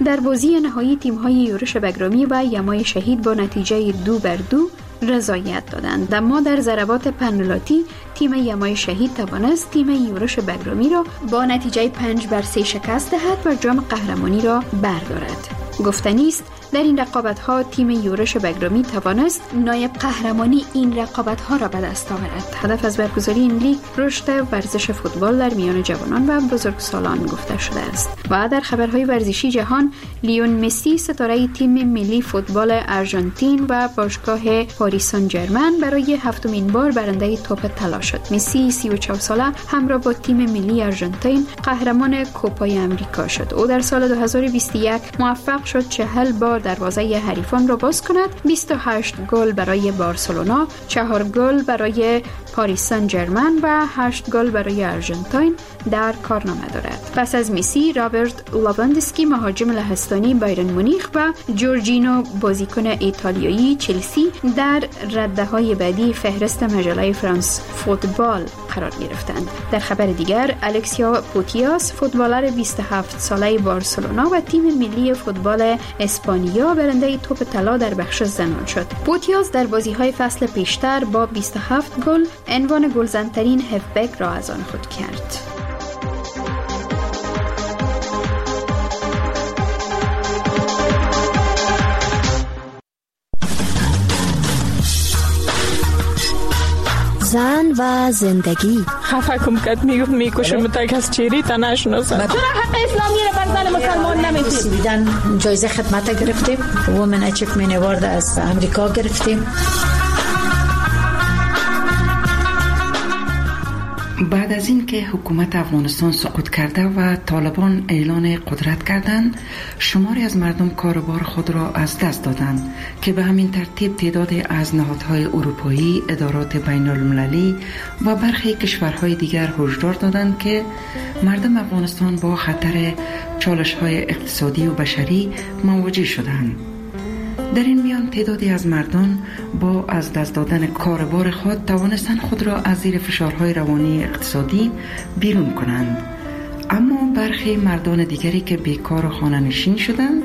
در بازی نهایی تیم‌های یورش بگرامی و یمای شهید با نتیجه 2-2 رضایت دادند. اما در ضربات پنالتی تیم یمای شهید توانست تیم یورش بگرامی را با نتیجه 5-3 شکست دهد و جام قهرمانی را بردارد. گفتنی است در این رقابت‌ها تیم یورش بگرامی توانست نایب قهرمانی این رقابت‌ها را به دست آورد. هدف از برگزاری این لیگ رشد ورزش فوتبال در میان جوانان و بزرگسالان گفته شده است. و در خبرهای ورزشی جهان، لیون مسی ستاره تیم ملی فوتبال آرژانتین و باشگاه پاریس سن ژرمن برای هفتمین بار برنده توپ طلا شد. مسی 34 ساله همراه با تیم ملی آرژانتین قهرمان کوپای آمریکا شد. او در سال 2021 موفق شد 40 بار دروازه حریفان را باز کند. 28 گل برای بارسلونا، 4 گل برای پاریس سن ژرمن و 8 گل برای آرژانتین در کارنامه دارد. پس از مسی، رابرت لواندوسکی مهاجم لهستانی بایرن مونیخ و جورجینو بازیکن ایتالیایی چلسی در رده‌های بعدی فهرست مجله فرانس فوتبال قرار گرفتند. در خبر دیگر، الکسیا پوتیاس فوتبالر 27 ساله بارسلونا و تیم ملی فوتبال اسپانیا برنده توپ طلا در بخش زنان شد. پوتیاس در بازی‌های فصل پیشتر با 27 گل عنوان گلزن‌ترین هفبک را از آن خود کرد. زن و زندگی. خفه کم کد میکشم تا کس چیری تا نشناسه. چرا حق اسلامی رو بر زن مسلمان نمیدید؟ بیدن جایزه خدمت گرفتیم، وومن اچیومنت اوارد از امریکا گرفتیم. بعد از این که حکومت افغانستان سقوط کرده و طالبان اعلان قدرت کردند، شماری از مردم کاروبار خود را از دست دادند که به همین ترتیب تعدادی از نهادهای اروپایی، ادارات بین المللی و برخی کشورهای دیگر هشدار دادند که مردم افغانستان با خطر چالش‌های اقتصادی و بشری مواجه شدند. در این میان تعدادی از مردم با از دست دادن کاروبار خود توانستند خود را از زیر فشارهای روانی اقتصادی بیرون کنند. اما برخی مردان دیگری که بیکار و خانه نشین شدند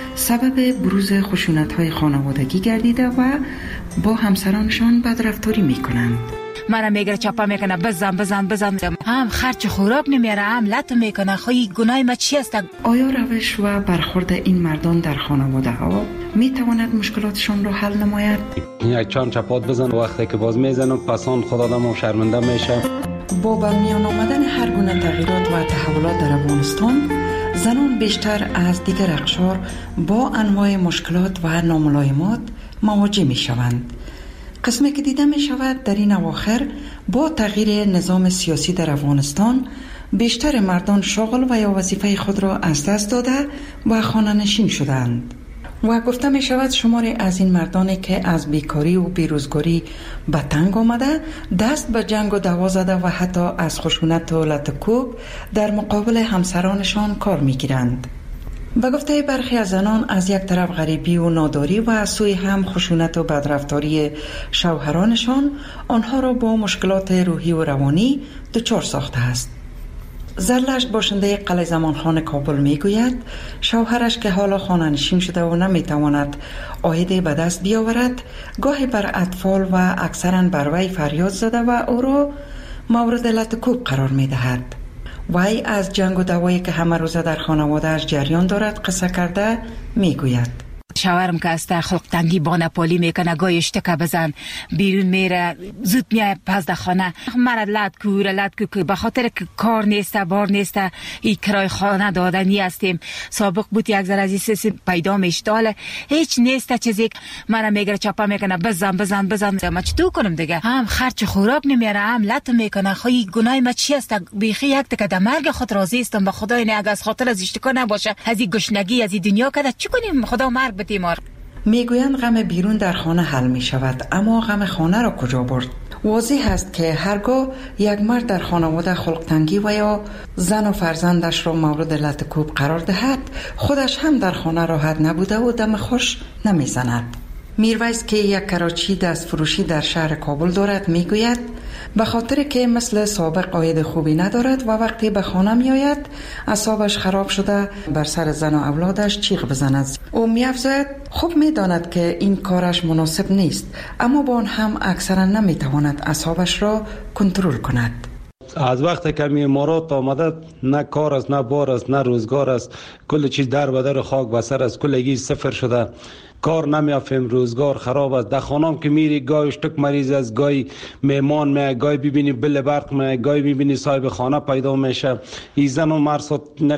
سبب بروز خشونت‌های خانوادگی گردیده و با همسرانشان بدرفتاری می‌کنند. منو میگره چپا میکنه بزن هم خرچ خوراک نمیاره، هم لط میکنه. خواهی گناه ما چی است؟ آیا روش و برخورد این مردان در خانواده ها میتواند مشکلاتشان را حل نماید؟ یک چند چپات بزن، وقتی که باز میزنم پسان خود آدم شرمنده میشه. با برمیان آمدن هر گونه تغییرات و تحولات در افغانستان، زنان بیشتر از دیگر اقشار با انواع مشکلات و ناملایمات مواجه میشوند. قسمی که دیده می شود در این اواخر با تغییر نظام سیاسی در افغانستان بیشتر مردان شغل و یا وظیفه خود را از دست داده و خانه نشین شدند و گفته می شود شماری از این مردانی که از بیکاری و بیروزگاری به تنگ آمده دست به جنگ و دعوا زده و حتی از خشونت و لطکوب در مقابل همسرانشان کار می گیرند. به گفته برخی از زنان، از یک طرف غریبی و ناداری و از سوی هم خشونت و بدرفتاری شوهرانشان آنها را با مشکلات روحی و روانی دچار ساخته است. زرلشت باشنده قلعه زمانخان کابل میگوید شوهرش که حالا خانه نشین شده و نمیتواند عایدی به دست بیاورد، گاهی بر اطفال و اکثرا بر وی فریاد زده و او را مورد لطکوب قرار میدهد. وی از جنگ و دعوایی که همه روزه در خانواده‌اش جریان دارد قصه کرده میگوید شوهرم که از خلق تنگی با نپالی میکنه، گاهی اشتکه بزن بیرون میره، زود میای پس در خانه مرد لد کو به خاطر که کار نیسته بار نیسته، این کرای خانه دادنی هستیم. سابق بود یک ذره از این سیسی پیدا میشتاله هیچ نیسته چیزی، من میگره چپا میکنه بزن ما چطور کنم دیگه؟ هم خرچ خوراک نمیاره، هم لط میکنه. خواهی گناه ما چی است؟ بیخی یک تک در مرگ خود راضی استم، به خدای نه از خاطر از اشتکا نباشه، از این گشنگی از این دنیا کده چی کنیم؟ خدا مرگ بتیمار. میگویند غم بیرون در خانه حل می شود، اما غم خانه را کجا برد؟ واضح است که هرگاه یک مرد در خانواده خلق تنگی و یا زن و فرزندش را مورد لطکوب قرار دهد، خودش هم در خانه راحت نبوده و دم خوش نمی زند. میرویس که یک کراچی دست فروشی در شهر کابل دارد میگوید به خاطر که مثل سابق عاید خوبی ندارد و وقتی به خانه می آید اعصابش خراب شده بر سر زن و اولادش چیغ بزند. او می افزاید خوب می داند که این کارش مناسب نیست، اما با آن هم اکثرا نمی تواند اعصابش را کنترل کند. از وقتی که امارات آمده نه کار است، نه بار است، نه روزگار است، کل چیز در بدر خاک بسر است، کلگی صفر شده، کار نمیافیم، روزگار خراب است. در خانم که میری گاهی شتک مریض است، گاهی میمان می، گاهی ببینی بل برق می، گاهی ببینی صاحب خانه پیدا میشه. این زن و مرد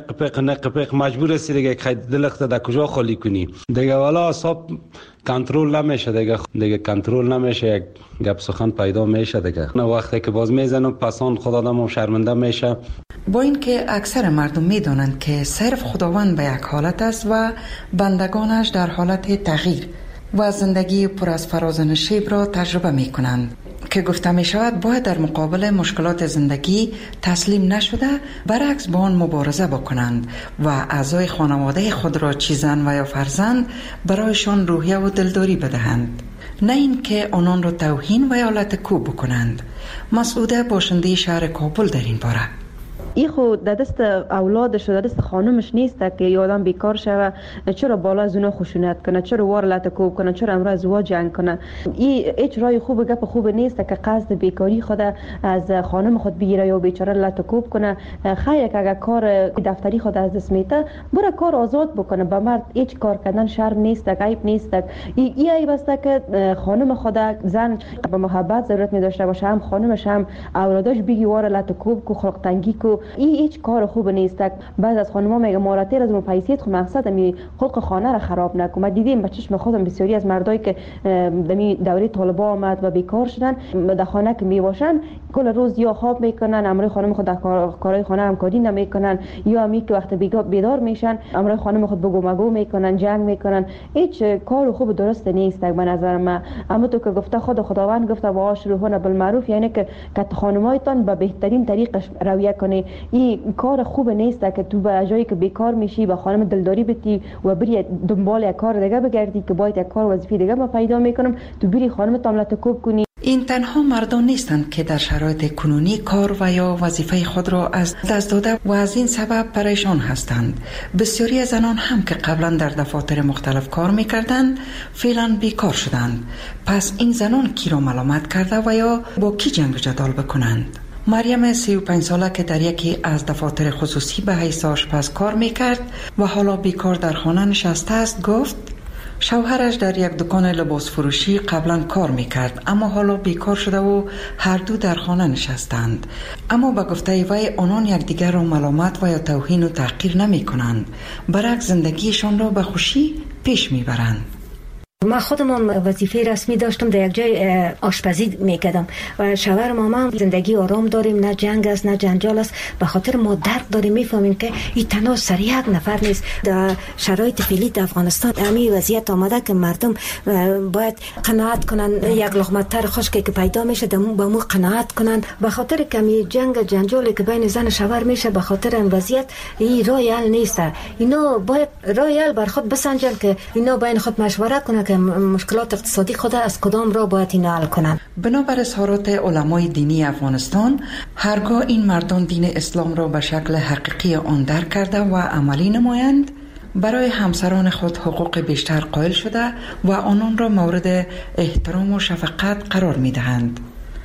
نق مجبور است دیگه که دلخت در کجا خالی کنی دیگه، والا حساب کنترل نمیشه دیگه کنترل نمیشه، یک گپ سخن پیدا میشه دیگه. نه وقتی که باز میزنم پسان خود آدم شرمنده میشه. با اینکه اکثر مردم میدانند که صرف خداوند به یک حالت است و بندگانش در حالت تغییر و زندگی پر از فراز و نشیب را تجربه می کنند، که گفته می شود باید در مقابل مشکلات زندگی تسلیم نشده، برعکس با آن مبارزه بکنند و اعضای خانواده خود را چه زن و یا فرزند برایشان روحیه و دلداری بدهند، نه این که آنان را توهین و یا لطکوب بکنند. مسعوده باشنده شهر کابل در این باره: این خود در دست اولادش و در دست خانمش نیست که یه آدم بیکار شوه، چرا بالا از اونا خشونت کنه، چرا وار لطکوب کنه، چرا امروز ازدواج جنگ کنه. این هیچ رای خوب گپ خوب نیست که قصد بیکاری خود از خانم خود بگیره یا بیچاره لطکوب کنه. خیر که اگر کار دفتری خود از دست میته بره کار آزاد بکنه. به مرد هیچ کار کردن شرم نیست، عیب نیست. این عیب است که خانم خود زن به محبت ضرورت می داشته باشه، هم خانمش هم اولادش بگی وار لطکوب کو، خلق تنگی کو. این هیچ کار خوب نیست. بعض از خانم‌ها میگه ماراتیر از پیسیت خو مقصد می خلق خانه را خراب نکن. ما دیدیم به چشم خودم بسیاری از مردایی که دمی دوره طالبا آمد و بیکار شدن در خانه که میباشن کل روز یا خواب میکنن، امروی خانم خود در کارهای خانه همکاری نمیکنن، یا امی که وقت بیدار میشن امروی خانم خود بگو مگو میکنن، جنگ میکنن. هیچ کار خوب درست نیست به نظر من. اما تو که گفته خداوند گفته و عاشروهن بالمعروف، یعنی که خانمایتان به بهترین طریق رویه کنی. این کار خوب نیست که تو به جایی که بیکار میشی به خانم دلداری بتی و بری دنبال یک کار دیگه بگردی که باید یک کار وظیفه دیگه ما پیدا میکنم، تو بری خانم تاملت کوب کنی. این تنها مردان نیستند که در شرایط کنونی کار و یا وظیفه خود را از دست داده و از این سبب پریشان هستند. بسیاری از زنان هم که قبلا در دفاتر مختلف کار میکردند فعلا بیکار شدند. پس این زنان کی را ملامت کرده و یا با کی جنگ جدال بکنند؟ مریم 35 ساله که در یکی از دفاتر خصوصی به حیث آشپز کار میکرد و حالا بیکار در خانه نشسته است گفت شوهرش در یک دکان لباس فروشی قبلا کار میکرد، اما حالا بیکار شده و هر دو در خانه نشستند. اما به گفته وی آنان یکدیگر را ملامت و یا توهین و تحقیر نمی کنند، برعکس زندگیشان را به خوشی پیش میبرند. ما خودم وظیفه رسمی داشتم، در یک جای آشپزی میکردم و شوهر ماما زندگی آرام داریم، نه جنگ است نه جنجال است، به خاطر ما درک داریم، میفهمیم که این تنها سر یک نفر نیست. در شرایط فعلی در افغانستان همین وضعیت آمده که مردم باید قناعت کنن، یک لقمه تر خشکی که پیدا میشه به مو قناعت کنن. به خاطر کمی جنگ جنجالی که بین زن و شوهر میشه، به خاطر این وضعیت این راه حل نیست. اینا باید راه حل بر خود بسنجن که اینا بین خود مشوره کنن که مشکلات اقتصادی خود از کدام را باید اینا حل کنن. بنابر اظهارات علمای دینی افغانستان، هرگاه این مردان دین اسلام را به شکل حقیقی آن درک کرده و عملی نمایند، برای همسران خود حقوق بیشتر قائل شده و آنان را مورد احترام و شفقت قرار می دهند.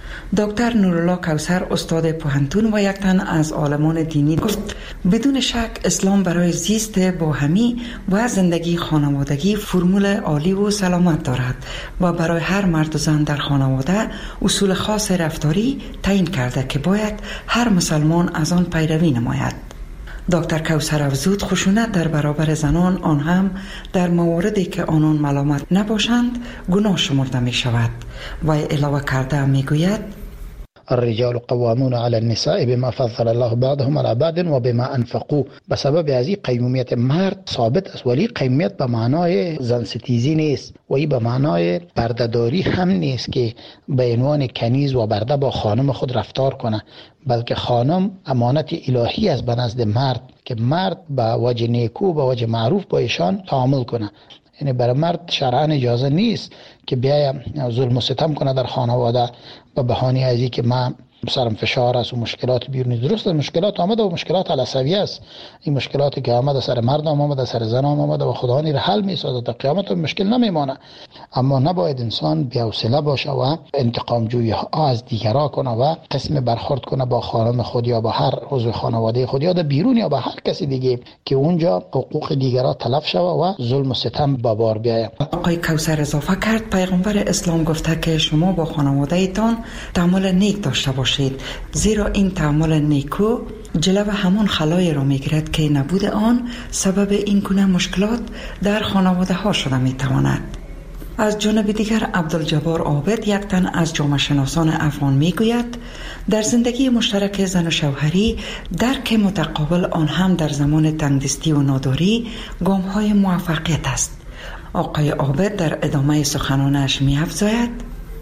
دکتر نورالله کوثر استاد پوهنتون و یک تن از عالمان دینی گفت بدون شک اسلام برای زیست باهمی و زندگی خانوادگی فرمول عالی و سلامت دارد و برای هر مرد و زن در خانواده اصول خاص رفتاری تعیین کرده که باید هر مسلمان از آن پیروی نماید. دکتر کوثر افزود خشونت در برابر زنان، آن هم در مواردی که آنان ملامت نباشند، گناه شمرده می شود و علاوه کرده می گوید الرجال قوامون على النساء بما فضل الله بعضهم على بعض و بما انفقوا. به سبب از این قیمومیت مرد ثابت است، ولی قیمومیت به معنای زن ستیزی نیست و این به معنای بردهداری هم نیست که به عنوان کنیز و برده با خانم خود رفتار کنه، بلکه خانم امانت الهی است به نزد مرد که مرد به وجه نیکو به وجه معروف با ایشان تعامل کنه. یعنی برای مرد شرعاً اجازه نیست که بیاید ظلم و ستم کنه در خانواده به بهانه از اینکه من سرم فشار است و مشکلات بیرونی. درست مشکلات آمده و مشکلات علصوی است. این مشکلاتی که آمده سر مرد آمده، سر زن آمده و خدا را حل می‌سازد، تا قیامت مشکل نمیمانه. اما نباید انسان بی‌حوصله باشه و انتقام جویی ها از دیگران کنه و قسم برخورد کنه با خانم خود یا با هر عضو خانواده خود یا در بیرون یا با هر کسی دیگه که اونجا حقوق دیگران تلف شوه و ظلم و ستم به بار بیاید. آقای کوثر اضافه کرد پیغمبر اسلام گفته که شما با خانواده‌تان تعامل نیک داشته باشید، زیرا این تعامل نیکو جلو همون خلای را میگیرد که نبود آن سبب این گونه مشکلات در خانواده ها شده میتواند. از جانب دیگر عبدالجبار عابد، یک تن از جامعه شناسان افغان، میگوید در زندگی مشترک زن و شوهری درک متقابل آن هم در زمان تنگدستی و ناداری گام های موفقیت است. آقای عابد در ادامه سخنانش می‌افزاید: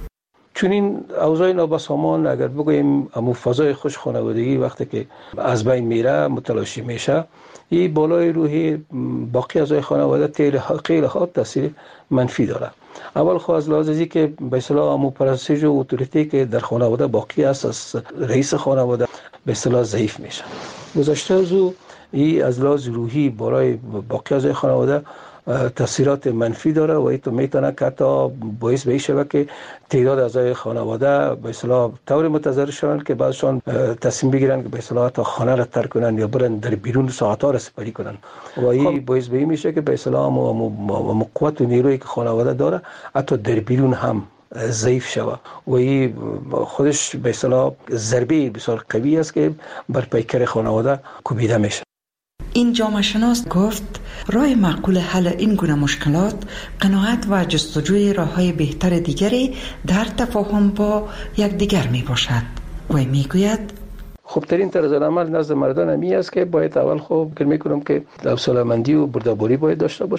چون این اوضاع نابسامان اگر بگوییم امو فضای خوش خانوادگی وقتی که از بین میره متلاشی میشه، این بالای روحی باقی اعضای خانواده خیلی خود تاثیر منفی داره. اول خو از لحاظ که به اصطلاح امو پرستش و اتوریتی که در خانواده باقی است از رئیس خانواده به اصطلاح ضعیف میشه. گذشته از او این از لحاظ روحی بالای باقی اعضای خانواده تاثیرات منفی داره و این تو میتونه که تا باعث به این شود که تعداد اعضای خانواده به اصطلاح طور متضرر شوند که بعضشان تصمیم بگیرن که به اصطلاح تا خانه را ترک کنن یا برن در بیرون ساعت‌ها را سپری کنن و این باعث به این میشه که به اصطلاح قوت و نیرویی که خانواده داره حتی در بیرون هم ضعیف شود و این خودش به اصطلاح ضربه بسیار قوی است که بر پیکر خانواده کوبیده میشه. این جامعه شناس گفت راه معقول حل این گونه مشکلات قناعت و جستجوی راه‌های بهتر دیگری در تفاهم با یکدیگر می باشد. و میگوید خوبترین طرز عمل نزد مردان همی است که باید اول خوب فکر میکنم که حوصله‌مندی و بردباری باید داشته باشه.